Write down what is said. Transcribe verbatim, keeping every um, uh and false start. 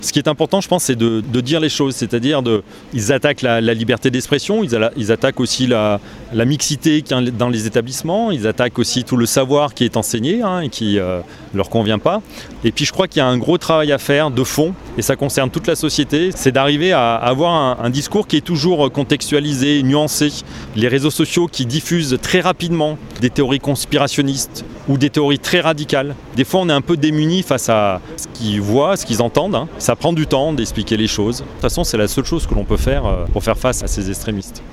Ce qui est important, je pense, c'est de, de dire les choses, c'est-à-dire de, ils attaquent la, la liberté d'expression, ils, alla- ils attaquent aussi la, la mixité qu'il y a dans les établissements, ils attaquent aussi tout le savoir qui est enseigné hein, et qui ne euh, leur convient pas. Et puis je crois qu'il y a un gros travail à faire de fond, et ça concerne toute la société, c'est d'arriver à avoir un, un discours qui est toujours contextualisé, nuancé. Les réseaux sociaux qui diffusent très rapidement des théories conspirationnistes ou des théories très radicales. Des fois, on est un peu démunis face à ce qu'ils voient, ce qu'ils entendent. Hein. Ça prend du temps d'expliquer les choses. De toute façon, c'est la seule chose que l'on peut faire pour faire face à ces extrémistes.